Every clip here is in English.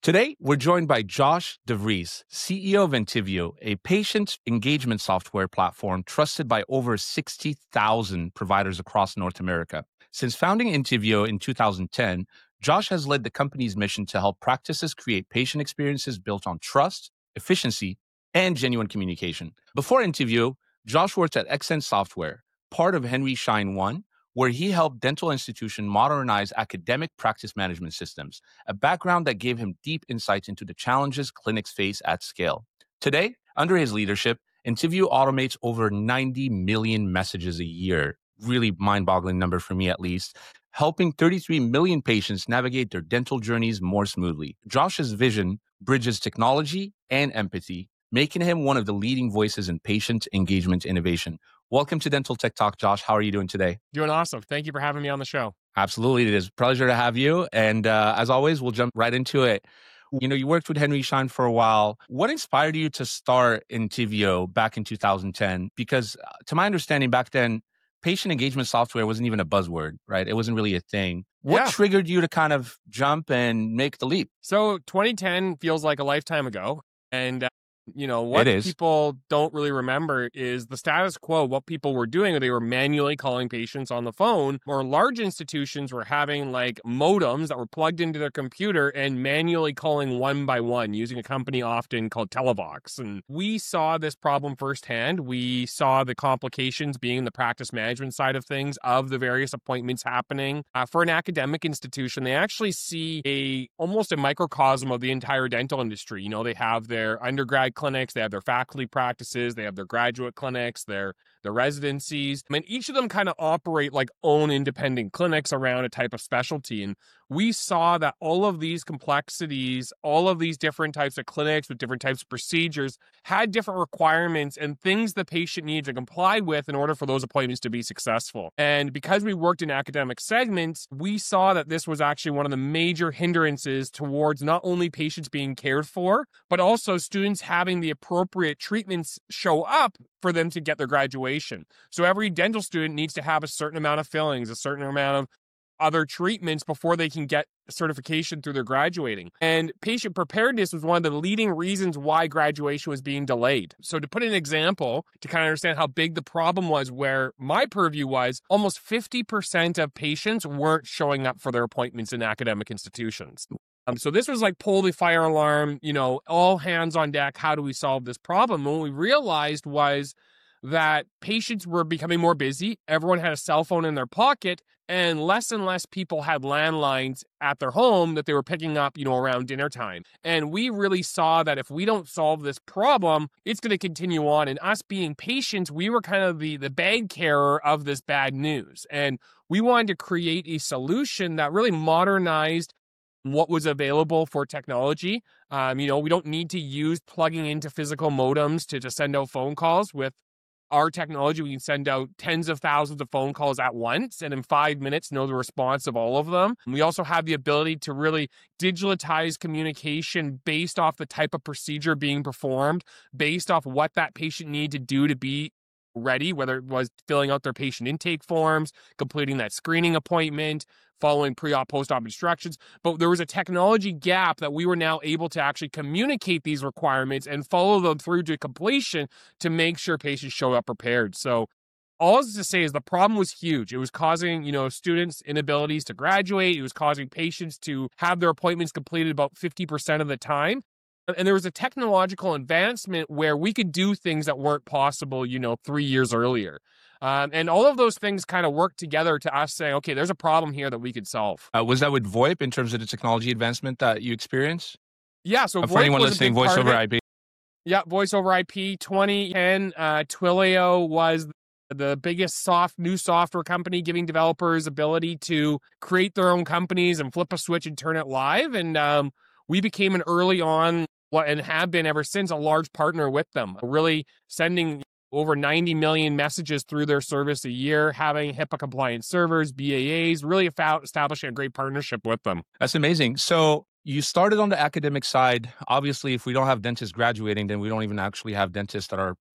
Today, we're joined by Josh DeVries, CEO of Intivio, a patient engagement software platform trusted by over 60,000 providers across North America. Since founding Intivio in 2010, Josh has led the company's mission to help practices create patient experiences built on trust, efficiency, and genuine communication. Before Intivio, Josh worked at Accent Software, part of Henry Schein One, where he helped dental institutions modernize academic practice management systems, a background that gave him deep insights into the challenges clinics face at scale. Today, under his leadership, Intivio automates over 90 million messages a year, really mind-boggling number for me at least, helping 33 million patients navigate their dental journeys more smoothly. Josh's vision bridges technology and empathy, making him one of the leading voices in patient engagement innovation. Welcome to Dental Tech Talk, Josh. How are you doing today? Doing awesome. Thank you for having me on the show. Absolutely. It is a pleasure to have you. And as always, we'll jump right into it. You know, you worked with Henry Schein for a while. What inspired you to start Intivio back in 2010? Because to my understanding back then, patient engagement software wasn't even a buzzword, right? It wasn't really a thing. What triggered you to kind of jump and make the leap? So 2010 feels like a lifetime ago. And what people don't really remember is the status quo. What people were doing, they were manually calling patients on the phone, or large institutions were having like modems that were plugged into their computer and manually calling one by one using a company often called Televox. And we saw this problem firsthand. We saw the complications being the practice management side of things, of the various appointments happening. For an academic institution, they actually see almost a microcosm of the entire dental industry. You know, they have their undergrad clinics, they have their faculty practices, they have their graduate clinics, their residencies. I mean, each of them kind of operate like own independent clinics around a type of specialty. And we saw that all of these complexities, all of these different types of clinics with different types of procedures had different requirements and things the patient needed to comply with in order for those appointments to be successful. And because we worked in academic segments, we saw that this was actually one of the major hindrances towards not only patients being cared for, but also students having the appropriate treatments show up for them to get their graduation. So every dental student needs to have a certain amount of fillings, a certain amount of other treatments before they can get certification through their graduating. And patient preparedness was one of the leading reasons why graduation was being delayed. So to put an example, to kind of understand how big the problem was, where my purview was, almost 50% of patients weren't showing up for their appointments in academic institutions. So this was like pull the fire alarm, all hands on deck. How do we solve this problem? And what we realized was that patients were becoming more busy. Everyone had a cell phone in their pocket, and less people had landlines at their home that they were picking up, around dinner time. And we really saw that if we don't solve this problem, it's going to continue on. And us being patients, we were kind of the bag carrier of this bad news. And we wanted to create a solution that really modernized what was available for technology. We don't need to use plugging into physical modems to send out phone calls. With our technology, we can send out tens of thousands of phone calls at once, and in 5 minutes know the response of all of them. We also have the ability to really digitize communication based off the type of procedure being performed, based off what that patient needed to do to be ready, whether it was filling out their patient intake forms, completing that screening appointment, following pre-op, post-op instructions. But there was a technology gap that we were now able to actually communicate these requirements and follow them through to completion to make sure patients show up prepared. So all this to say is the problem was huge. It was causing, students inabilities to graduate. It was causing patients to have their appointments completed about 50% of the time. And there was a technological advancement where we could do things that weren't possible, 3 years earlier. And all of those things kind of worked together to us saying, okay, there's a problem here that we could solve. Was that with VoIP in terms of the technology advancement that you experienced? Yeah, so for anyone listening, voice over IP. Yeah, voice over IP. 2010, Twilio was the biggest new software company, giving developers ability to create their own companies and flip a switch and turn it live. And we became an early on, and have been ever since, a large partner with them, really sending over 90 million messages through their service a year, having HIPAA compliant servers, BAAs, really establishing a great partnership with them. That's amazing. So you started on the academic side. Obviously, if we don't have dentists graduating, then we don't even actually have dentists that are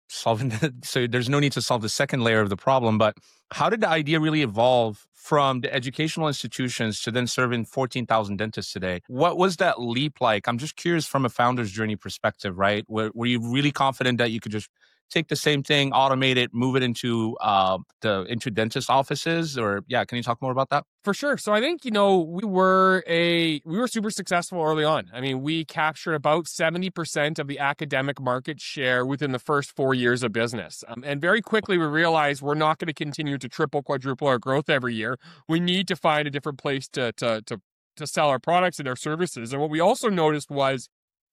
solving so there's no need to solve the second layer of the problem. But how did the idea really evolve from the educational institutions to then serving 14,000 dentists today? What was that leap like? I'm just curious from a founder's journey perspective, right? Were you really confident that you could just take the same thing, automate it, move it into dentist offices? Or can you talk more about that? For sure. So I think, we were super successful early on. I mean, we captured about 70% of the academic market share within the first 4 years of business. And very quickly we realized we're not going to continue to triple, quadruple our growth every year. We need to find a different place to sell our products and our services. And what we also noticed was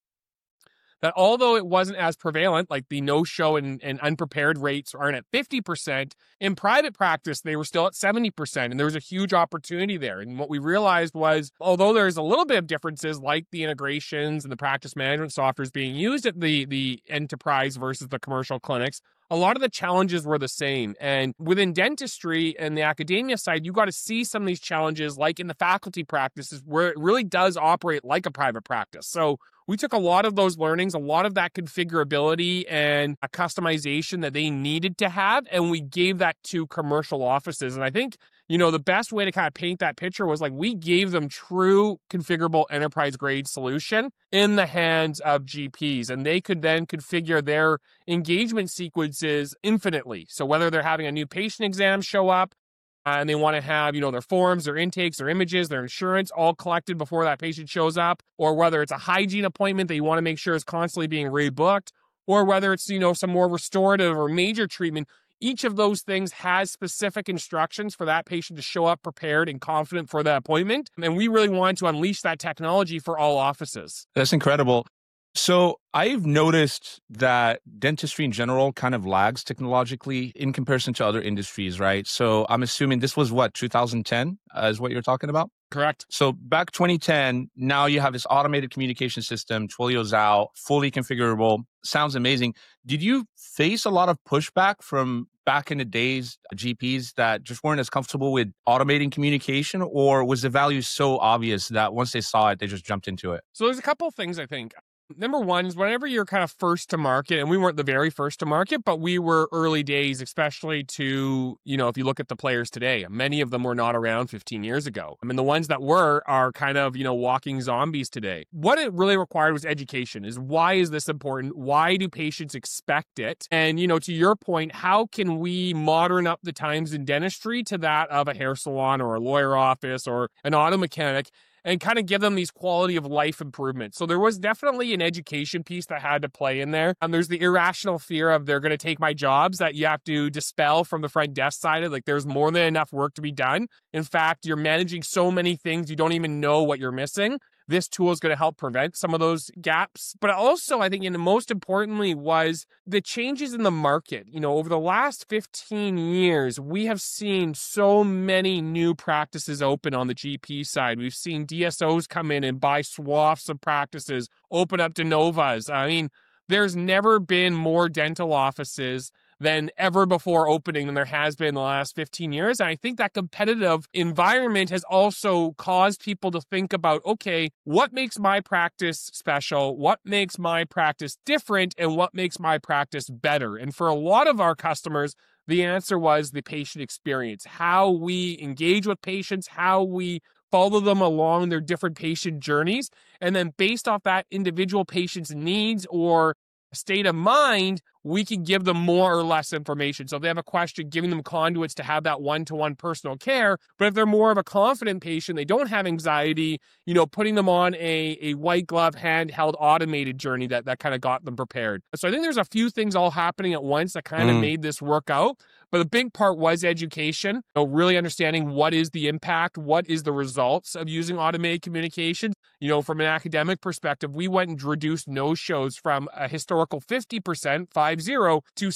that although it wasn't as prevalent, like the no-show and unprepared rates aren't at 50%, in private practice, they were still at 70%, and there was a huge opportunity there. And what we realized was, although there's a little bit of differences, like the integrations and the practice management softwares being used at the enterprise versus the commercial clinics, a lot of the challenges were the same. And within dentistry and the academia side, you got to see some of these challenges, like in the faculty practices, where it really does operate like a private practice. So we took a lot of those learnings, a lot of that configurability and a customization that they needed to have, and we gave that to commercial offices. And I think, the best way to kind of paint that picture was like we gave them true configurable enterprise grade solution in the hands of GPs, and they could then configure their engagement sequences infinitely. So whether they're having a new patient exam show up, and they want to have, their forms, their intakes, their images, their insurance all collected before that patient shows up, or whether it's a hygiene appointment that you want to make sure is constantly being rebooked, or whether it's, some more restorative or major treatment, each of those things has specific instructions for that patient to show up prepared and confident for that appointment. And we really wanted to unleash that technology for all offices. That's incredible. So I've noticed that dentistry in general kind of lags technologically in comparison to other industries, right? So I'm assuming this was 2010 is what you're talking about? Correct. So back 2010, now you have this automated communication system, Twilio's out, fully configurable. Sounds amazing. Did you face a lot of pushback from back in the days, GPs that just weren't as comfortable with automating communication, or was the value so obvious that once they saw it, they just jumped into it? So there's a couple of things, I think. Number one is whenever you're kind of first to market, and we weren't the very first to market, but we were early days, especially to, if you look at the players today, many of them were not around 15 years ago. I mean, the ones that were are kind of, walking zombies today. What it really required was education. Is why is this important? Why do patients expect it? And, to your point, how can we modern up the times in dentistry to that of a hair salon or a lawyer office or an auto mechanic, and kind of give them these quality of life improvements? So there was definitely an education piece that had to play in there. And there's the irrational fear of they're going to take my jobs that you have to dispel from the front desk side of, like, there's more than enough work to be done. In fact, you're managing so many things, you don't even know what you're missing. This tool is going to help prevent some of those gaps. But also, I think, most importantly, was the changes in the market. Over the last 15 years, we have seen so many new practices open on the GP side. We've seen DSOs come in and buy swaths of practices, open up de novas. I mean, there's never been more dental offices than ever before opening than there has been in the last 15 years. And I think that competitive environment has also caused people to think about, okay, what makes my practice special? What makes my practice different? And what makes my practice better? And for a lot of our customers, the answer was the patient experience, how we engage with patients, how we follow them along their different patient journeys. And then based off that individual patient's needs or state of mind, we can give them more or less information. So if they have a question, giving them conduits to have that one-to-one personal care. But if they're more of a confident patient, they don't have anxiety, putting them on a white glove handheld automated journey that kind of got them prepared. So I think there's a few things all happening at once that kind of made this work out. But the big part was education, really understanding what is the impact, what is the results of using automated communication. From an academic perspective, we went and reduced no-shows from a historical 50%, 50, to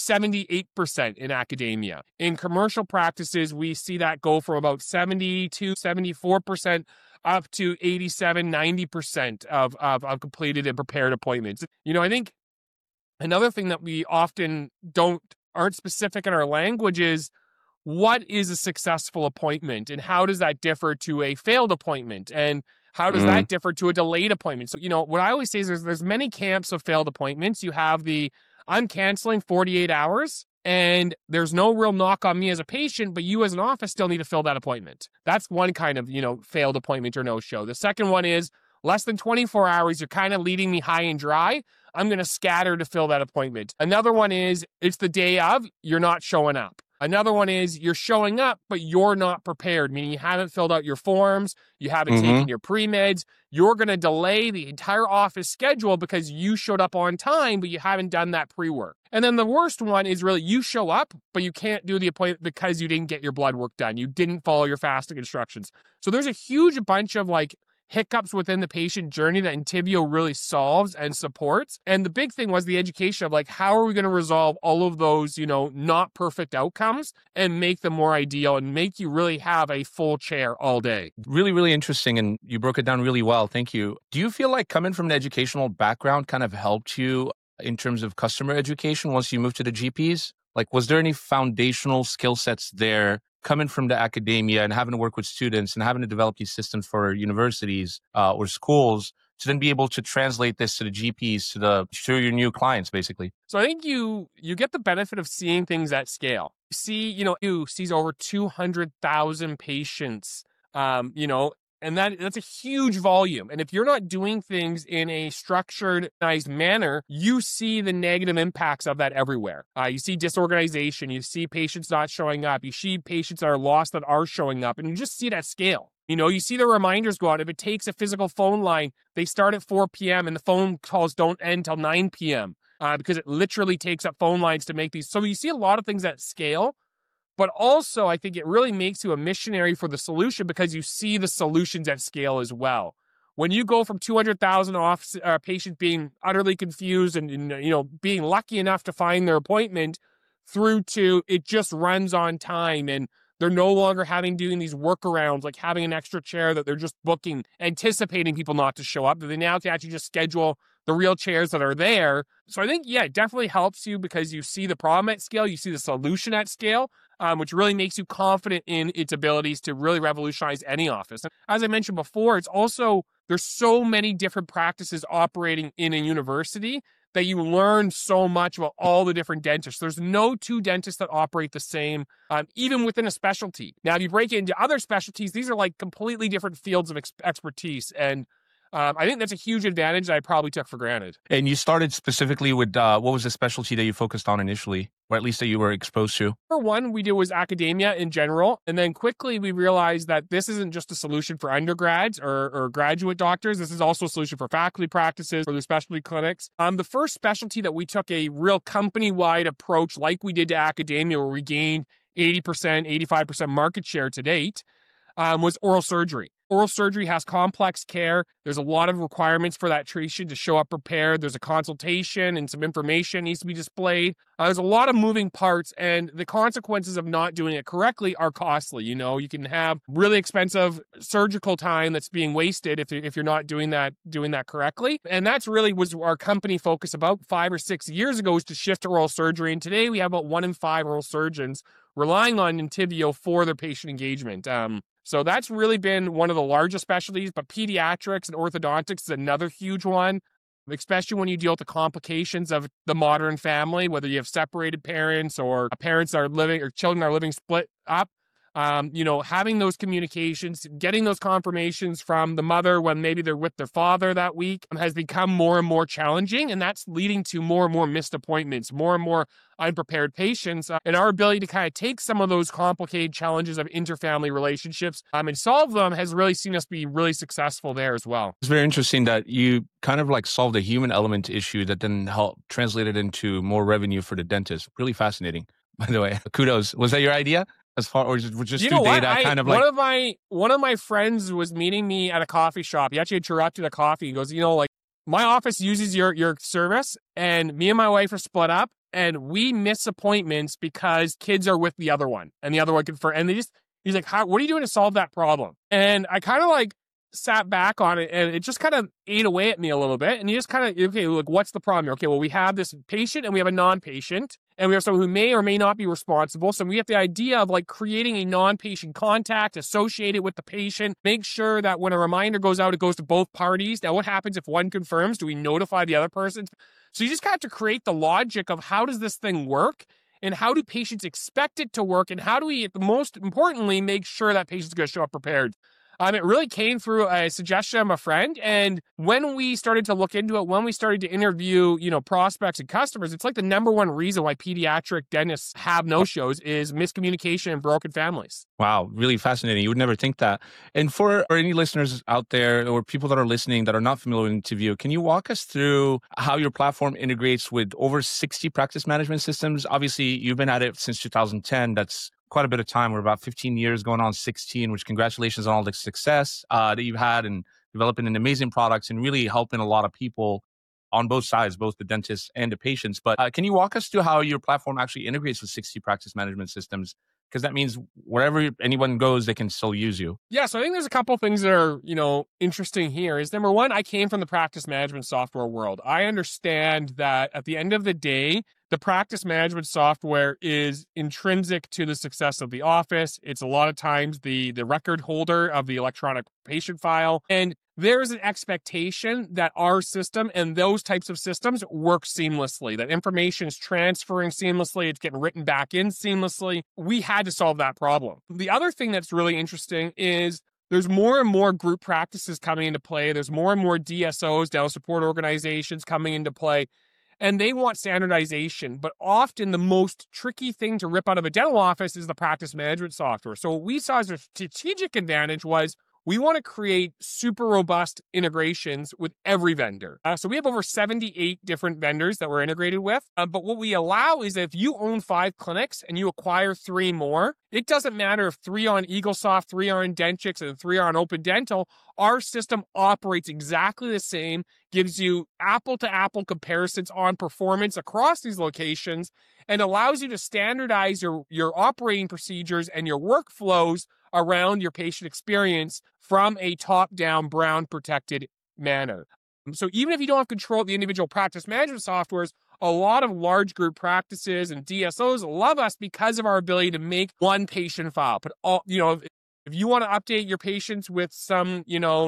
78% in academia. In commercial practices, we see that go from about 70 to 74% up to 87, 90% of completed and prepared appointments. I think another thing that we often aren't specific in our language is, what is a successful appointment and how does that differ to a failed appointment? And how does that differ to a delayed appointment? So, what I always say is there's many camps of failed appointments. You have the I'm canceling 48 hours and there's no real knock on me as a patient, but you as an office still need to fill that appointment. That's one kind of, failed appointment or no-show. The second one is less than 24 hours, you're kind of leading me high and dry. I'm going to scatter to fill that appointment. Another one is it's the day of, you're not showing up. Another one is you're showing up, but you're not prepared, meaning you haven't filled out your forms, you haven't taken your pre-meds. You're going to delay the entire office schedule because you showed up on time, but you haven't done that pre-work. And then the worst one is really you show up, but you can't do the appointment because you didn't get your blood work done. You didn't follow your fasting instructions. So there's a huge bunch of hiccups within the patient journey that Entyvio really solves and supports. And the big thing was the education of how are we going to resolve all of those, not perfect outcomes and make them more ideal and make you really have a full chair all day. Really, really interesting. And you broke it down really well. Thank you. Do you feel like coming from an educational background kind of helped you in terms of customer education once you moved to the GPs? Was there any foundational skill sets there coming from the academia and having to work with students and having to develop these systems for universities or schools to then be able to translate this to the GPs, to your new clients, basically? So I think you get the benefit of seeing things at scale. You see, you sees over 200,000 patients, and that's a huge volume. And if you're not doing things in a structured, nice manner, you see the negative impacts of that everywhere. You see disorganization. You see patients not showing up. You see patients that are lost that are showing up. And you just see it at scale. You see the reminders go out. If it takes a physical phone line, they start at 4 p.m. and the phone calls don't end till 9 p.m. Because it literally takes up phone lines to make these. So you see a lot of things at scale. But also, I think it really makes you a missionary for the solution because you see the solutions at scale as well. When you go from 200,000 patients being utterly confused and being lucky enough to find their appointment through to it just runs on time and they're no longer doing these workarounds like having an extra chair that they're just booking, anticipating people not to show up. They now have to actually just schedule the real chairs that are there. So I think, it definitely helps you because you see the problem at scale, you see the solution at scale, which really makes you confident in its abilities to really revolutionize any office. And as I mentioned before, it's also, there's so many different practices operating in a university that you learn so much about all the different dentists. There's no two dentists that operate the same, even within a specialty. Now, if you break it into other specialties, these are completely different fields of expertise. And I think that's a huge advantage that I probably took for granted. And you started specifically with, what was the specialty that you focused on initially, or at least that you were exposed to? Number one we did was academia in general. And then quickly we realized that this isn't just a solution for undergrads or graduate doctors. This is also a solution for faculty practices, for the specialty clinics. The first specialty that we took a real company-wide approach like we did to academia, where we gained 80%, 85% market share to date, was oral surgery. Oral surgery has complex care. There's a lot of requirements for that patient to show up prepared. There's a consultation and some information needs to be displayed. There's a lot of moving parts, and the consequences of not doing it correctly are costly. You can have really expensive surgical time that's being wasted if you're not doing that correctly. And that's really was our company focus about 5 or 6 years ago, was to shift to oral surgery. And today we have about 1 in 5 oral surgeons relying on Entyvio for their patient engagement. So that's really been one of the largest specialties, but pediatrics and orthodontics is another huge one, especially when you deal with the complications of the modern family, whether you have separated parents or parents are living or children are living split up. Having those communications, getting those confirmations from the mother when maybe they're with their father that week has become more and more challenging. And that's leading to more and more missed appointments, more and more unprepared patients. And our ability to kind of take some of those complicated challenges of interfamily relationships and solve them has really seen us be really successful there as well. It's very interesting that you kind of solved a human element issue that then helped translate it into more revenue for the dentist. Really fascinating, by the way. Kudos. Was that your idea? As far or just through data, one of my friends was meeting me at a coffee shop. He actually interrupted a coffee. He goes, my office uses your service, and me and my wife are split up, and we miss appointments because kids are with the other one, and the other one confirmed. And he's like, what are you doing to solve that problem? And I kind of sat back on it, and it just kind of ate away at me a little bit. And you just kind of, okay, look, what's the problem here? Okay, well, we have this patient and we have a non-patient, and we have someone who may or may not be responsible. So we have the idea of creating a non-patient contact associated with the patient, make sure that when a reminder goes out, it goes to both parties. Now, what happens if one confirms? Do we notify the other person? So you just have to create the logic of how does this thing work and how do patients expect it to work and how do we, most importantly, make sure that patient's going to show up prepared. It really came through a suggestion of a friend. And when we started to look into it, when we started to interview, prospects and customers, it's like the number one reason why pediatric dentists have no-shows is miscommunication and broken families. Wow, really fascinating. You would never think that. And for any listeners out there or people that are listening that are not familiar with Intevio, can you walk us through how your platform integrates with over 60 practice management systems? Obviously, you've been at it since 2010. That's quite a bit of time. We're about 15 years going on 16, which congratulations on all the success that you've had and developing an amazing products and really helping a lot of people on both sides, both the dentists and the patients. But can you walk us through how your platform actually integrates with 60 practice management systems? Because that means wherever anyone goes, they can still use you. Yeah, so I think there's a couple of things that are, interesting here is number one, I came from the practice management software world. I understand that at the end of the day, the practice management software is intrinsic to the success of the office. It's a lot of times the record holder of the electronic patient file. And there's an expectation that our system and those types of systems work seamlessly, that information is transferring seamlessly, it's getting written back in seamlessly. We had to solve that problem. The other thing that's really interesting is there's more and more group practices coming into play. There's more and more DSOs, dental support organizations coming into play. And they want standardization, but often the most tricky thing to rip out of a dental office is the practice management software. So what we saw as a strategic advantage was we want to create super robust integrations with every vendor. So we have over 78 different vendors that we're integrated with. But what we allow is that if you own 5 clinics and you acquire 3 more, it doesn't matter if 3 are on Eaglesoft, 3 are on Dentrix, and 3 are on Open Dental. Our system operates exactly the same, gives you apple-to-apple comparisons on performance across these locations, and allows you to standardize your operating procedures and your workflows around your patient experience from a top-down, Brown-protected manner. So even if you don't have control of the individual practice management softwares, a lot of large group practices and DSOs love us because of our ability to make one patient file. But if you want to update your patients with some,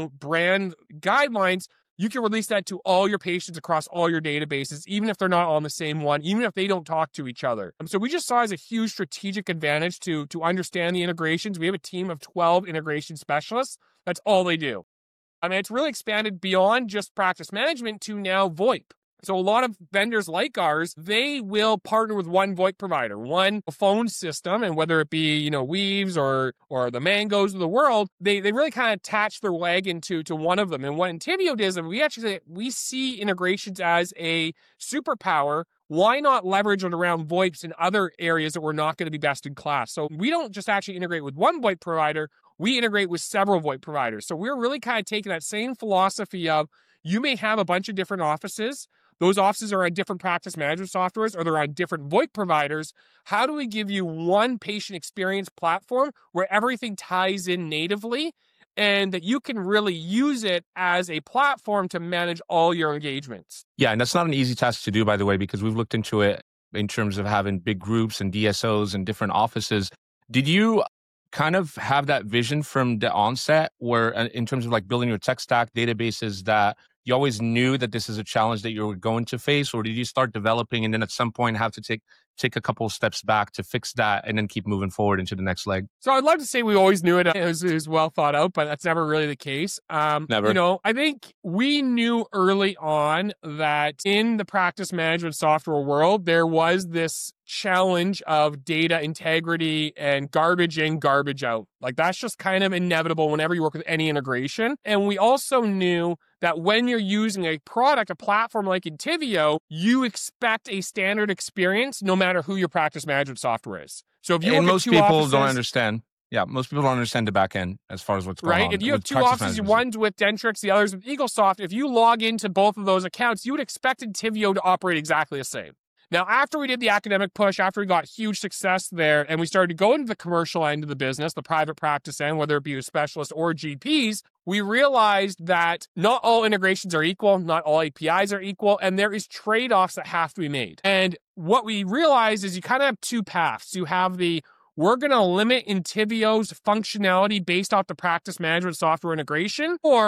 brand guidelines, you can release that to all your patients across all your databases, even if they're not all on the same one, even if they don't talk to each other. So we just saw as a huge strategic advantage to understand the integrations. We have a team of 12 integration specialists. That's all they do. It's really expanded beyond just practice management to now VoIP. So a lot of vendors like ours, they will partner with one VoIP provider, one phone system, and whether it be, Weaves or the Mangos of the world, they really kind of attach their wagon to one of them. And what Intevio does, we see integrations as a superpower. Why not leverage it around VoIPs in other areas that we're not going to be best in class? So we don't just actually integrate with one VoIP provider, we integrate with several VoIP providers. So we're really kind of taking that same philosophy of you may have a bunch of different offices. Those offices are on different practice management softwares or they're on different VoIP providers. How do we give you one patient experience platform where everything ties in natively and that you can really use it as a platform to manage all your engagements? Yeah, and that's not an easy task to do, by the way, because we've looked into it in terms of having big groups and DSOs and different offices. Did you kind of have that vision from the onset where in terms of like building your tech stack databases that you always knew that this is a challenge that you were going to face, or did you start developing and then at some point have to take a couple of steps back to fix that and then keep moving forward into the next leg? So I'd love to say we always knew it was well thought out, but that's never really the case. Never. I think we knew early on that in the practice management software world, there was this challenge of data integrity and garbage in, garbage out. Like that's just kind of inevitable whenever you work with any integration. And we also knew that when you're using a product, a platform like Intevio, you expect a standard experience no matter who your practice management software is. So if you and most people don't understand. Yeah, most people don't understand the back end as far as what's going on. Right. If you have 2 offices, one's with Dentrix, the other's with Eaglesoft, if you log into both of those accounts, you would expect Intevio to operate exactly the same. Now, after we did the academic push, after we got huge success there, and we started to go into the commercial end of the business, the private practice end, whether it be with specialists or GPs, we realized that not all integrations are equal, not all APIs are equal, and there is trade-offs that have to be made. And what we realized is you kind of have 2 paths. You have we're going to limit Intevio's functionality based off the practice management software integration, or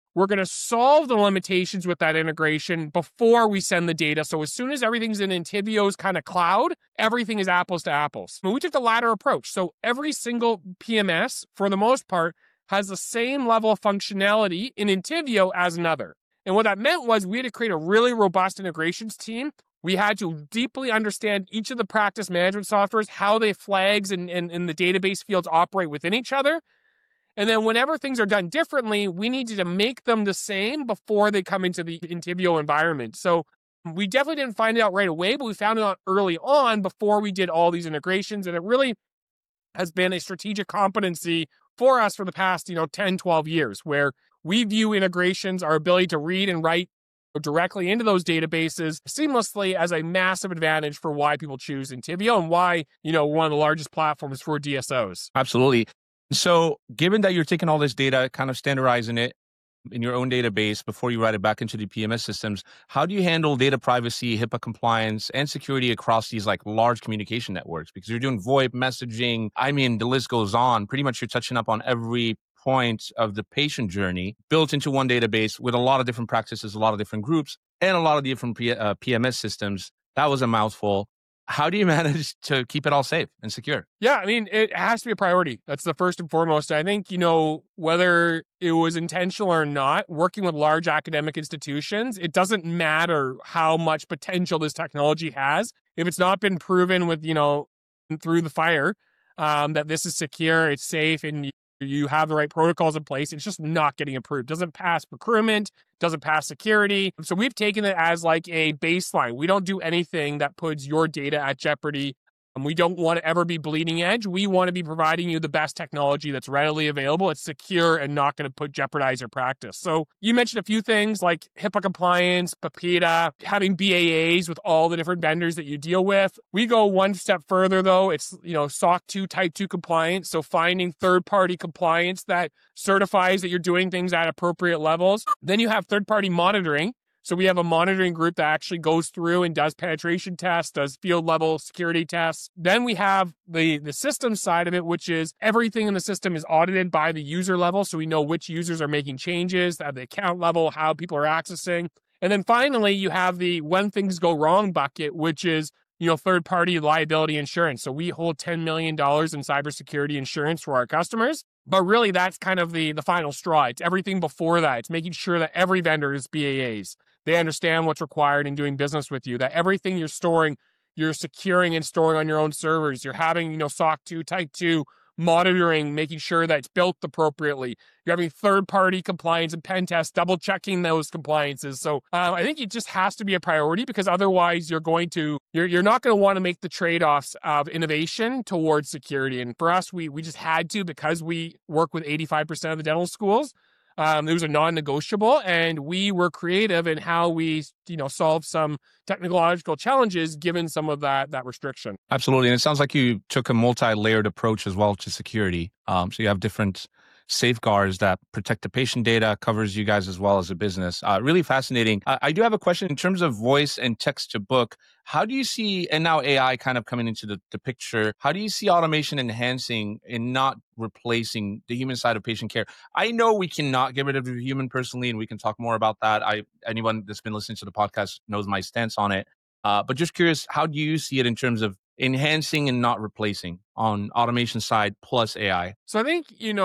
we're going to solve the limitations with that integration before we send the data. So as soon as everything's in Intivio's kind of cloud, everything is apples to apples. And we took the latter approach. So every single PMS, for the most part, has the same level of functionality in Intivio as another. And what that meant was we had to create a really robust integrations team. We had to deeply understand each of the practice management softwares, how the flags and the database fields operate within each other. And then whenever things are done differently, we needed to make them the same before they come into the Intivio environment. So we definitely didn't find it out right away, but we found it out early on before we did all these integrations. And it really has been a strategic competency for us for the past, 10, 12 years, where we view integrations, our ability to read and write directly into those databases seamlessly, as a massive advantage for why people choose Intivio and why, one of the largest platforms for DSOs. Absolutely. So given that you're taking all this data, kind of standardizing it in your own database before you write it back into the PMS systems, how do you handle data privacy, HIPAA compliance, and security across these large communication networks? Because you're doing VoIP, messaging, the list goes on. Pretty much you're touching up on every point of the patient journey built into one database with a lot of different practices, a lot of different groups, and a lot of different PMS systems. That was a mouthful. How do you manage to keep it all safe and secure? Yeah, it has to be a priority. That's the first and foremost. I think, whether it was intentional or not, working with large academic institutions, it doesn't matter how much potential this technology has. If it's not been proven with, through the fire, that this is secure, it's safe, and you have the right protocols in place, it's just not getting approved. Doesn't pass procurement, doesn't pass security. So we've taken it as a baseline. We don't do anything that puts your data at jeopardy. We don't want to ever be bleeding edge. We want to be providing you the best technology that's readily available. It's secure and not going to jeopardize your practice. So you mentioned a few things like HIPAA compliance, PIPEDA, having BAAs with all the different vendors that you deal with. We go one step further though. It's, SOC 2 type 2 compliance. So finding third-party compliance that certifies that you're doing things at appropriate levels. Then you have third-party monitoring. So we have a monitoring group that actually goes through and does penetration tests, does field level security tests. Then we have the system side of it, which is everything in the system is audited by the user level. So we know which users are making changes at the account level, how people are accessing. And then finally, you have the when things go wrong bucket, which is, third-party liability insurance. So we hold $10 million in cybersecurity insurance for our customers. But really, that's kind of the final straw. It's everything before that. It's making sure that every vendor is BAAs. They understand what's required in doing business with you, that everything you're storing, you're securing and storing on your own servers. You're having, SOC 2, Type 2, monitoring, making sure that it's built appropriately. You're having third-party compliance and pen tests, double-checking those compliances. So I think it just has to be a priority, because otherwise you're not going to want to make the trade-offs of innovation towards security. And for us, we just had to, because we work with 85% of the dental schools. It was a non-negotiable, and we were creative in how we, solved some technological challenges given some of that restriction. Absolutely. And it sounds like you took a multi-layered approach as well to security. So you have different safeguards that protect the patient data, covers you guys as well as a business. Really fascinating. I do have a question in terms of voice and text to book. How do you see, and now AI kind of coming into the picture, how do you see automation enhancing and not replacing the human side of patient care? I know we cannot get rid of the human personally, and we can talk more about that. Anyone that's been listening to the podcast knows my stance on it. But just curious, how do you see it in terms of enhancing and not replacing on automation side plus AI? So I think,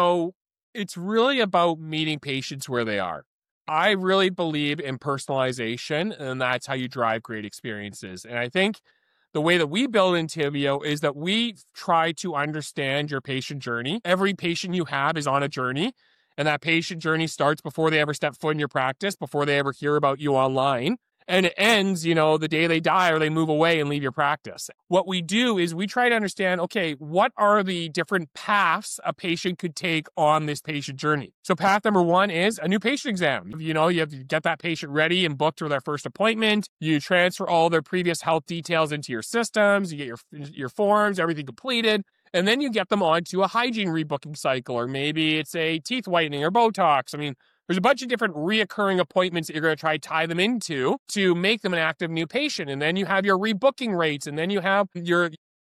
it's really about meeting patients where they are. I really believe in personalization, and that's how you drive great experiences. And I think the way that we build Intivio is that we try to understand your patient journey. Every patient you have is on a journey, and that patient journey starts before they ever step foot in your practice, before they ever hear about you online. And it ends, the day they die or they move away and leave your practice. What we do is we try to understand, okay, what are the different paths a patient could take on this patient journey? So path number one is a new patient exam. You have to get that patient ready and booked for their first appointment. You transfer all their previous health details into your systems. You get your forms, everything completed. And then you get them onto a hygiene rebooking cycle, or maybe it's a teeth whitening or Botox. There's a bunch of different reoccurring appointments that you're going to try to tie them into to make them an active new patient. And then you have your rebooking rates, and then you have your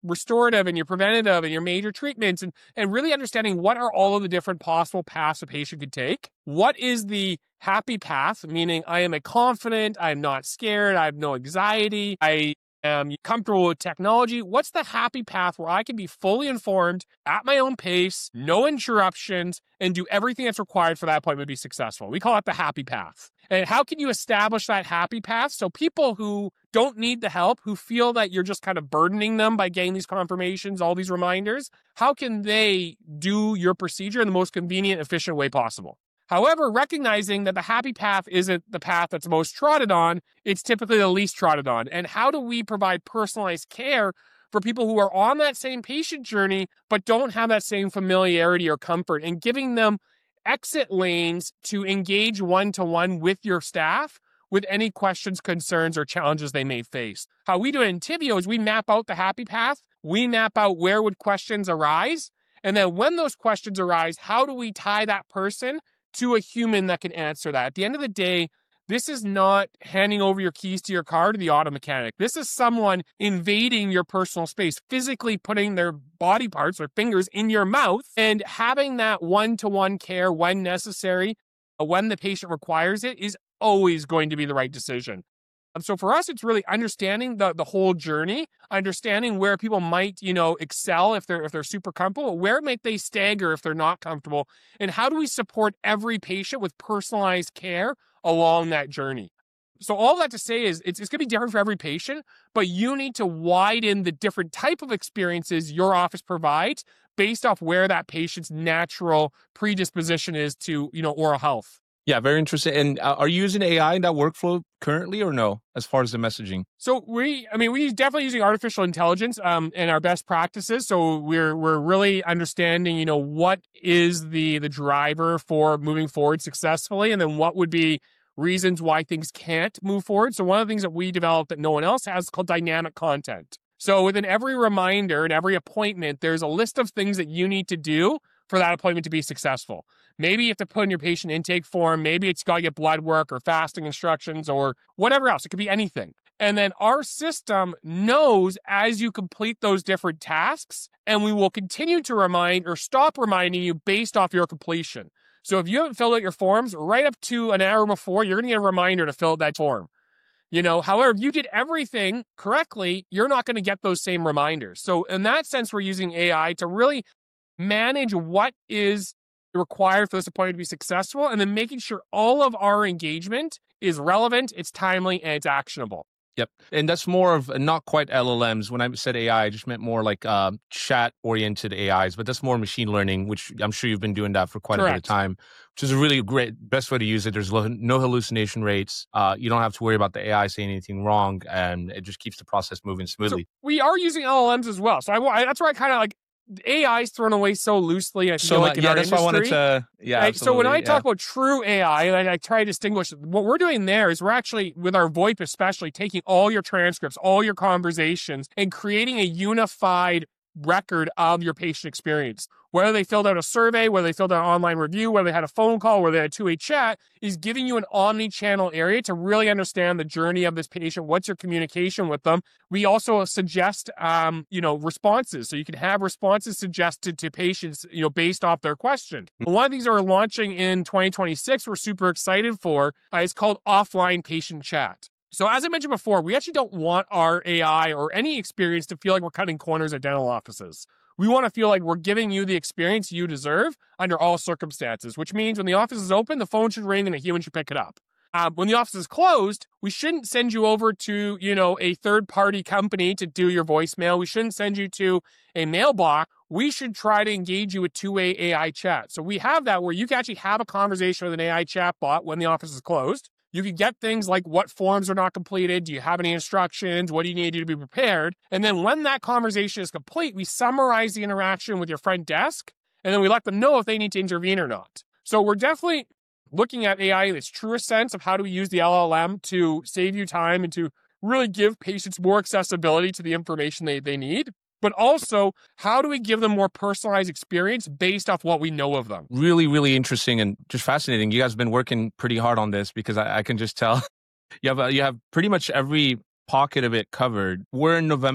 restorative and your preventative and your major treatments, and really understanding what are all of the different possible paths a patient could take. What is the happy path, meaning I am confident, I'm not scared, I have no anxiety, I am comfortable with technology. What's the happy path where I can be fully informed at my own pace, no interruptions, and do everything that's required for that appointment to be successful? We call it the happy path. And how can you establish that happy path? So people who don't need the help, who feel that you're just kind of burdening them by getting these confirmations, all these reminders, how can they do your procedure in the most convenient, efficient way possible? However, recognizing that the happy path isn't the path that's most trotted on, it's typically the least trotted on. And how do we provide personalized care for people who are on that same patient journey, but don't have that same familiarity or comfort, and giving them exit lanes to engage one-to-one with your staff with any questions, concerns, or challenges they may face? How we do it in Tivio is we map out the happy path. We map out where would questions arise. And then when those questions arise, how do we tie that person to a human that can answer that? At the end of the day, this is not handing over your keys to your car to the auto mechanic. This is someone invading your personal space, physically putting their body parts or fingers in your mouth, and having that one-to-one care when necessary, when the patient requires it, is always going to be the right decision. So for us, it's really understanding the whole journey, understanding where people might, excel if they're super comfortable, where might they stagger if they're not comfortable, and how do we support every patient with personalized care along that journey? So all that to say is it's going to be different for every patient, but you need to widen the different type of experiences your office provides based off where that patient's natural predisposition is to, oral health. Yeah, very interesting. And are you using AI in that workflow currently or no, as far as the messaging? So we're definitely using artificial intelligence in our best practices. So we're really understanding, what is the driver for moving forward successfully, and then what would be reasons why things can't move forward. So one of the things that we developed that no one else has is called dynamic content. So within every reminder and every appointment, there's a list of things that you need to do for that appointment to be successful. Maybe you have to put in your patient intake form. Maybe it's got to get blood work or fasting instructions or whatever else. It could be anything. And then our system knows as you complete those different tasks, and we will continue to remind or stop reminding you based off your completion. So if you haven't filled out your forms, right up to an hour before, you're going to get a reminder to fill out that form. However, if you did everything correctly, you're not going to get those same reminders. So in that sense, we're using AI to really manage what is required for this appointment to be successful, and then making sure all of our engagement is relevant, it's timely, and it's actionable. Yep. And that's more of not quite LLMs. When I said AI, I just meant more like chat-oriented AIs, but that's more machine learning, which I'm sure you've been doing that for quite a bit of time, which is a really best way to use it. There's no hallucination rates. You don't have to worry about the AI saying anything wrong, and it just keeps the process moving smoothly. So we are using LLMs as well. So that's where I kind of like, AI is thrown away so loosely. I feel like in our that's industry. Why I wanted to. Yeah. Right? So when I talk about true AI, and I try to distinguish, what we're doing there is we're actually, with our VoIP especially, taking all your transcripts, all your conversations, and creating a unified record of your patient experience. Whether they filled out a survey, whether they filled out an online review, whether they had a phone call, whether they had a two-way chat, is giving you an omni-channel area to really understand the journey of this patient. What's your communication with them? We also suggest, responses. So you can have responses suggested to patients, based off their question. One of these are launching in 2026. We're super excited for. It's called offline patient chat. So as I mentioned before, we actually don't want our AI or any experience to feel like we're cutting corners at dental offices. We want to feel like we're giving you the experience you deserve under all circumstances, which means when the office is open, the phone should ring and a human should pick it up. When the office is closed, we shouldn't send you over to, a third-party company to do your voicemail. We shouldn't send you to a mailbox. We should try to engage you with two-way AI chat. So we have that where you can actually have a conversation with an AI chatbot when the office is closed. You can get things like what forms are not completed. Do you have any instructions? What do you need to do to be prepared? And then when that conversation is complete, we summarize the interaction with your front desk, and then we let them know if they need to intervene or not. So we're definitely looking at AI in its truest sense of how do we use the LLM to save you time and to really give patients more accessibility to the information they need. But also, how do we give them more personalized experience based off what we know of them? Really, really interesting and just fascinating. You guys have been working pretty hard on this because I can just tell you have pretty much every pocket of it covered. We're in November.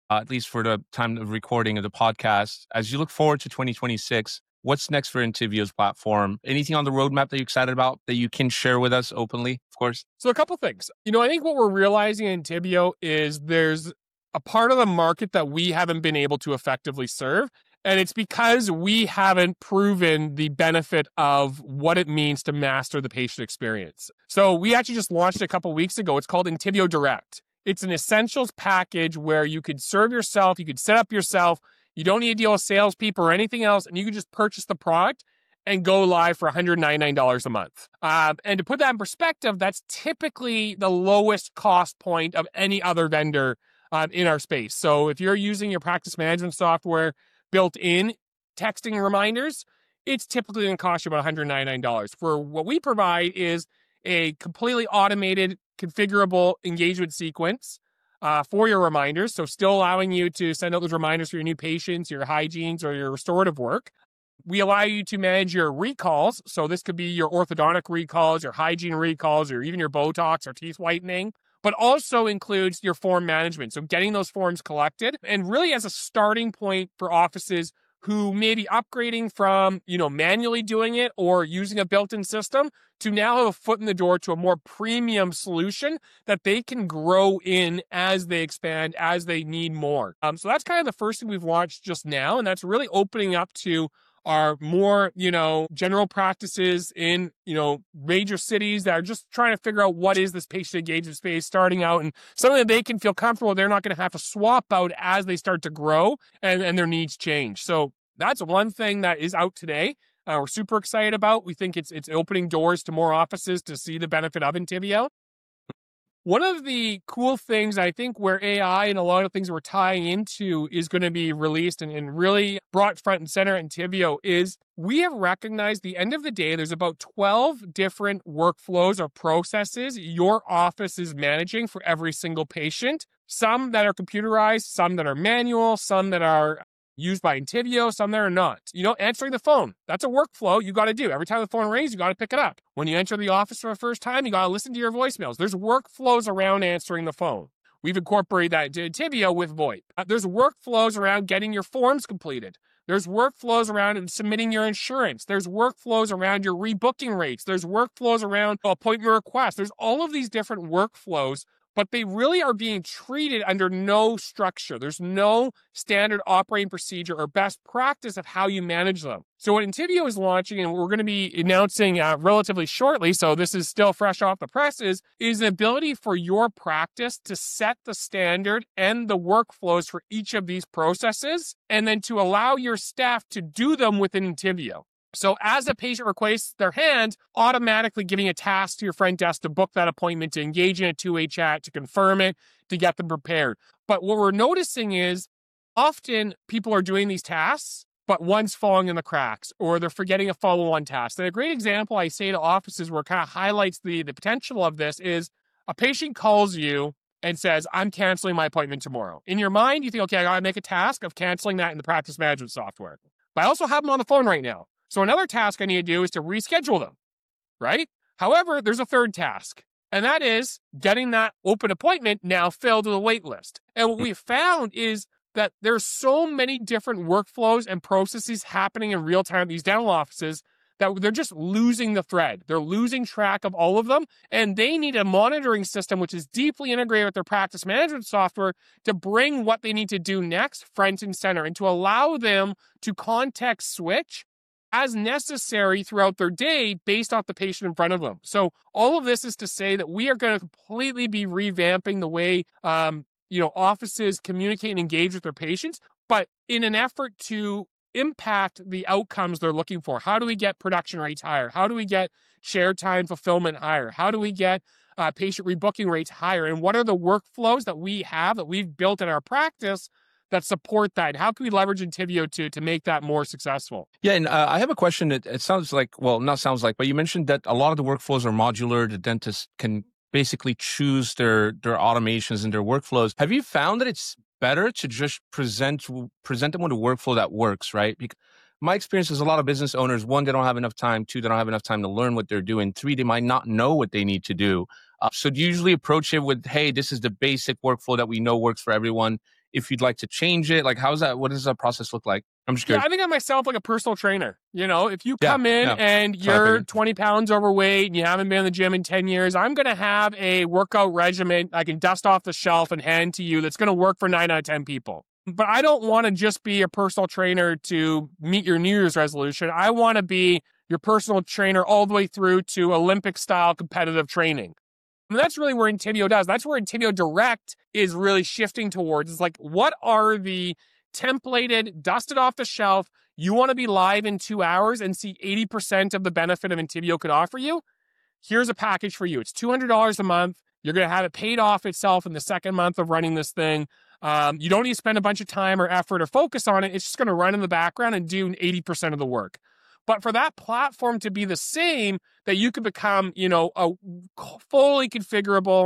at least for the time of recording of the podcast. As you look forward to 2026, what's next for Intivio's platform? Anything on the roadmap that you're excited about that you can share with us openly, of course? So a couple things. I think what we're realizing in Intivio is there's a part of the market that we haven't been able to effectively serve. And it's because we haven't proven the benefit of what it means to master the patient experience. So we actually just launched a couple weeks ago. It's called Intivio Direct. It's an essentials package where you could serve yourself, you could set up yourself, you don't need to deal with salespeople or anything else, and you can just purchase the product and go live for $199 a month. And to put that in perspective, that's typically the lowest cost point of any other vendor in our space. So if you're using your practice management software, built-in texting reminders, it's typically going to cost you about $199. For what we provide is a completely automated, configurable engagement sequence for your reminders. So still allowing you to send out those reminders for your new patients, your hygienes, or your restorative work. We allow you to manage your recalls. So this could be your orthodontic recalls, your hygiene recalls, or even your Botox or teeth whitening, but also includes your form management. So getting those forms collected, and really as a starting point for offices who may be upgrading from, manually doing it or using a built-in system to now have a foot in the door to a more premium solution that they can grow in as they expand, as they need more. So that's kind of the first thing we've launched just now, and that's really opening up to are more, general practices in, major cities that are just trying to figure out what is this patient engagement space starting out, and something that they can feel comfortable. They're not going to have to swap out as they start to grow and their needs change. So that's one thing that is out today. We're super excited about. We think it's opening doors to more offices to see the benefit of Intivio. One of the cool things, I think, where AI and a lot of things we're tying into is going to be released and really brought front and center in Intivio is we have recognized the end of the day, there's about 12 different workflows or processes your office is managing for every single patient. Some that are computerized, some that are manual, some that are used by Intivio, some that are not. Answering the phone, that's a workflow you got to do. Every time the phone rings, you got to pick it up. When you enter the office for the first time, you got to listen to your voicemails. There's workflows around answering the phone. We've incorporated that into Intivio with VoIP. There's workflows around getting your forms completed. There's workflows around submitting your insurance. There's workflows around your rebooking rates. There's workflows around appointment requests. There's all of these different workflows, but they really are being treated under no structure. There's no standard operating procedure or best practice of how you manage them. So what Intivio is launching, and we're going to be announcing relatively shortly, so this is still fresh off the presses, is the ability for your practice to set the standard and the workflows for each of these processes, and then to allow your staff to do them within Intivio. So as a patient requests their hand, automatically giving a task to your front desk to book that appointment, to engage in a two-way chat, to confirm it, to get them prepared. But what we're noticing is often people are doing these tasks, but one's falling in the cracks or they're forgetting a follow-on task. And a great example I say to offices where it kind of highlights the potential of this is a patient calls you and says, I'm canceling my appointment tomorrow. In your mind, you think, okay, I got to make a task of canceling that in the practice management software. But I also have them on the phone right now. So another task I need to do is to reschedule them, right? However, there's a third task, and that is getting that open appointment now filled with a wait list. And what we've found is that there's so many different workflows and processes happening in real time at these dental offices that they're just losing the thread. They're losing track of all of them, and they need a monitoring system which is deeply integrated with their practice management software to bring what they need to do next front and center and to allow them to context switch as necessary throughout their day based off the patient in front of them. So all of this is to say that we are going to completely be revamping the way offices communicate and engage with their patients, but in an effort to impact the outcomes they're looking for. How do we get production rates higher? How do we get chair time fulfillment higher? How do we get patient rebooking rates higher? And what are the workflows that we've built in our practice that support that? How can we leverage Intivio to make that more successful? Yeah, and I have a question. It sounds like, well, not sounds like, but you mentioned that a lot of the workflows are modular. The dentist can basically choose their automations and their workflows. Have you found that it's better to just present them with a workflow that works, right? Because my experience is a lot of business owners, one, they don't have enough time. Two, they don't have enough time to learn what they're doing. Three, they might not know what they need to do. So do you usually approach it with, hey, this is the basic workflow that we know works for everyone. if you'd like to change it? Like, how's that? What does that process look like? I'm just curious. I think of myself like a personal trainer. If you come in and you're 20 pounds overweight and you haven't been in the gym in 10 years, I'm going to have a workout regimen I can dust off the shelf and hand to you that's going to work for 9 out of 10 people. But I don't want to just be a personal trainer to meet your New Year's resolution. I want to be your personal trainer all the way through to Olympic-style competitive training. And that's really where Intivio does. That's where Intivio Direct is really shifting towards. It's like, what are the templated, dusted off the shelf, you want to be live in 2 hours and see 80% of the benefit of Intivio could offer you? Here's a package for you. It's $200 a month. You're going to have it paid off itself in the second month of running this thing. You don't need to spend a bunch of time or effort or focus on it. It's just going to run in the background and do 80% of the work. But for that platform to be the same, that you could become, a fully configurable,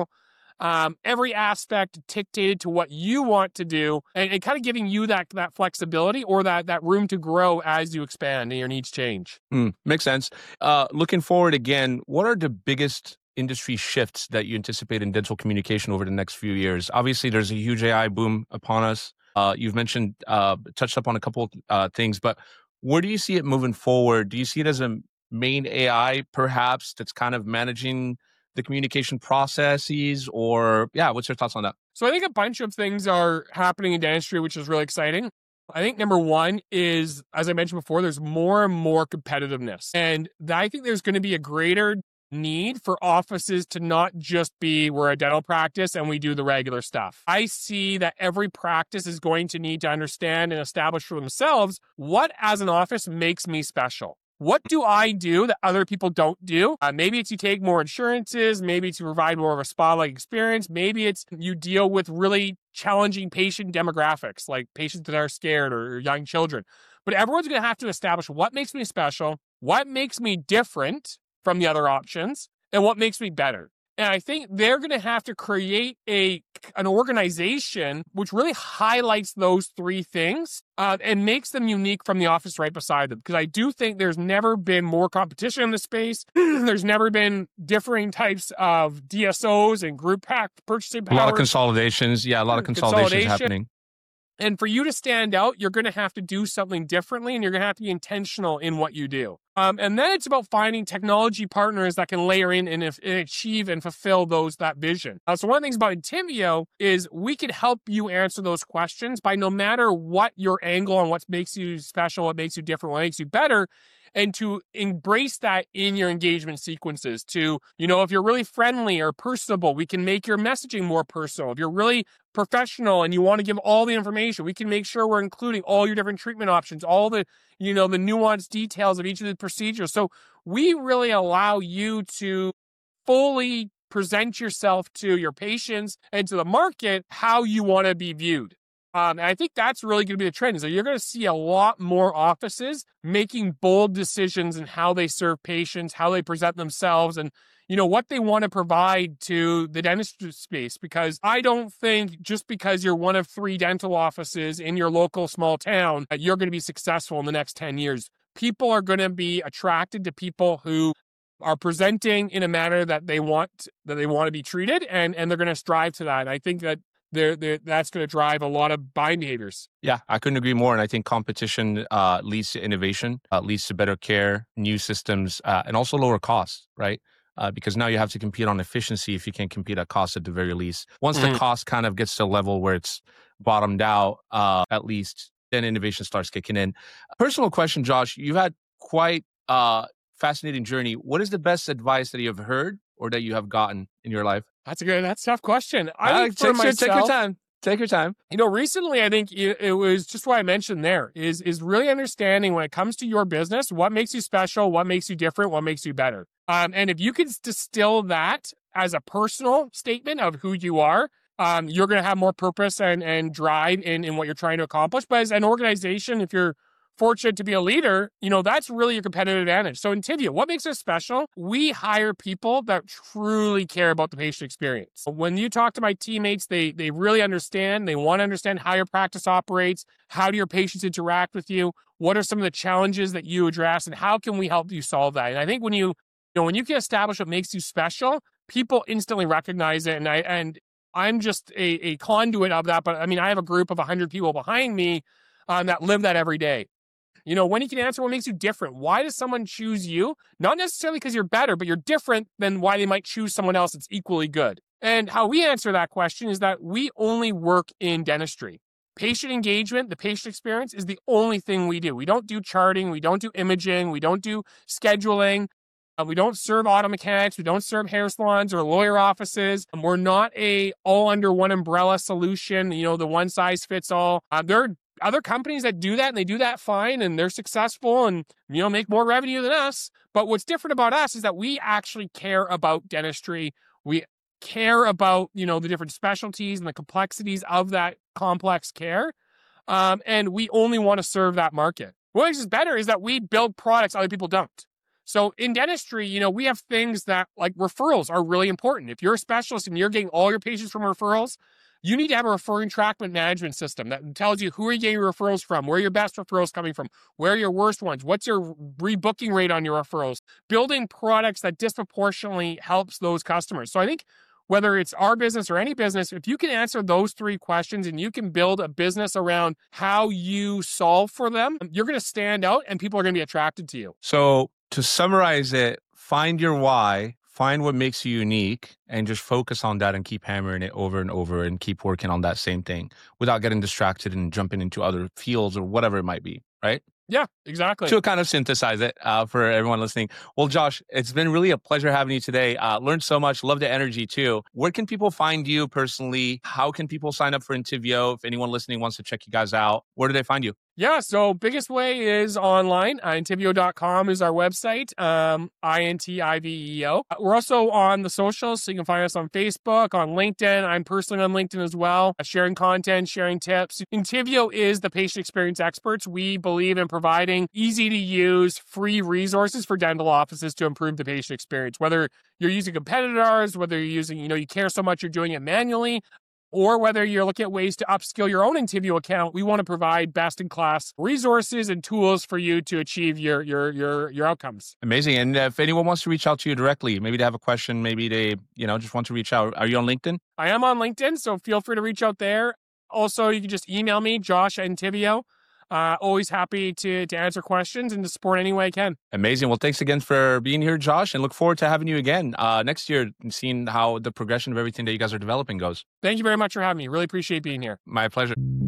every aspect dictated to what you want to do, and kind of giving you that flexibility or that room to grow as you expand and your needs change. Makes sense. Looking forward again, what are the biggest industry shifts that you anticipate in dental communication over the next few years? Obviously, there's a huge AI boom upon us. You've mentioned, touched up on a couple things, but where do you see it moving forward? Do you see it as a main AI, perhaps, that's kind of managing the communication processes, or what's your thoughts on that? So I think a bunch of things are happening in dentistry, which is really exciting. I think number one is, as I mentioned before, there's more and more competitiveness. And I think there's going to be a greater need for offices to not just be, we're a dental practice and we do the regular stuff. I see that every practice is going to need to understand and establish for themselves what, as an office, makes me special. What do I do that other people don't do? Maybe it's you take more insurances. Maybe it's you provide more of a spa-like experience. Maybe it's you deal with really challenging patient demographics, like patients that are scared or young children. But everyone's going to have to establish what makes me special, what makes me different from the other options, and what makes me better. And I think they're going to have to create an organization which really highlights those three things and makes them unique from the office right beside them. Because I do think there's never been more competition in the space. There's never been differing types of DSOs and group purchasing power. A lot of consolidations. Yeah, a lot of consolidations happening. And for you to stand out, you're going to have to do something differently, and you're going to have to be intentional in what you do. And then it's about finding technology partners that can layer in and achieve and fulfill that vision. So one of the things about Intivio is we can help you answer those questions by no matter what your angle on what makes you special, what makes you different, what makes you better, and to embrace that in your engagement sequences. To, if you're really friendly or personable, we can make your messaging more personal. If you're really professional and you want to give all the information, we can make sure we're including all your different treatment options, all the, the nuanced details of each of the procedures. So we really allow you to fully present yourself to your patients and to the market how you want to be viewed. And I think that's really going to be the trend. So you're going to see a lot more offices making bold decisions in how they serve patients, how they present themselves, and what they want to provide to the dentistry space. Because I don't think just because you're one of 3 dental offices in your local small town that you're going to be successful in the next 10 years. People are going to be attracted to people who are presenting in a manner that they want to be treated, and they're going to strive to that. And I think that that's going to drive a lot of buying behaviors. Yeah, I couldn't agree more. And I think competition leads to innovation, leads to better care, new systems, and also lower costs, right? Because now you have to compete on efficiency if you can't compete at cost at the very least. Once the cost kind of gets to a level where it's bottomed out, at least, then innovation starts kicking in. Personal question, Josh, you've had quite a fascinating journey. What is the best advice that you have heard or that you have gotten in your life? That's a tough question. Take your time. Recently, I think it was just what I mentioned there is really understanding when it comes to your business, what makes you special, what makes you different, what makes you better. And if you could distill that as a personal statement of who you are, you're going to have more purpose and drive in what you're trying to accomplish. But as an organization, if you're fortunate to be a leader, that's really your competitive advantage. So Intivio, what makes us special? We hire people that truly care about the patient experience. When you talk to my teammates, they really understand. They want to understand how your practice operates. How do your patients interact with you? What are some of the challenges that you address, and how can we help you solve that? And I think when you can establish what makes you special, people instantly recognize it. And I'm just a conduit of that. But I mean, I have a group of 100 people behind me that live that every day. When you can answer what makes you different. Why does someone choose you? Not necessarily because you're better, but you're different than why they might choose someone else that's equally good. And how we answer that question is that we only work in dentistry. Patient engagement, the patient experience is the only thing we do. We don't do charting. We don't do imaging. We don't do scheduling. We don't serve auto mechanics. We don't serve hair salons or lawyer offices. We're not a all under one umbrella solution, the one size fits all. There are other companies that do that and they do that fine and they're successful and, make more revenue than us. But what's different about us is that we actually care about dentistry. We care about, the different specialties and the complexities of that complex care. And we only want to serve that market. What makes us better is that we build products other people don't. So in dentistry, we have things that like referrals are really important. If you're a specialist and you're getting all your patients from referrals, you need to have a referring track management system that tells you who are you getting your referrals from, where are your best referrals coming from, where are your worst ones, what's your rebooking rate on your referrals, building products that disproportionately helps those customers. So I think whether it's our business or any business, if you can answer those three questions and you can build a business around how you solve for them, you're going to stand out and people are going to be attracted to you. So to summarize it, find your why, find what makes you unique, and just focus on that and keep hammering it over and over and keep working on that same thing without getting distracted and jumping into other fields or whatever it might be, right? Yeah, exactly. To kind of synthesize it for everyone listening. Well, Josh, it's been really a pleasure having you today. Learned so much. Love the energy too. Where can people find you personally? How can people sign up for Intivio? If anyone listening wants to check you guys out, where do they find you? Yeah, so biggest way is online. Intivio.com is our website, INTIVEO. We're also on the socials, so you can find us on Facebook, on LinkedIn. I'm personally on LinkedIn as well, sharing content, sharing tips. Intivio is the patient experience experts. We believe in providing easy-to-use, free resources for dental offices to improve the patient experience. Whether you're using competitors, whether you're using, you care so much you're doing it manually, or whether you're looking at ways to upskill your own Intivio account, we want to provide best-in-class resources and tools for you to achieve your outcomes. Amazing. And if anyone wants to reach out to you directly, maybe they have a question, maybe they, just want to reach out. Are you on LinkedIn? I am on LinkedIn, so feel free to reach out there. Also, you can just email me, Josh@Intivio. Always happy to answer questions and to support any way I can. Amazing. Well, thanks again for being here, Josh, and look forward to having you again next year and seeing how the progression of everything that you guys are developing goes. Thank you very much for having me. Really appreciate being here. My pleasure.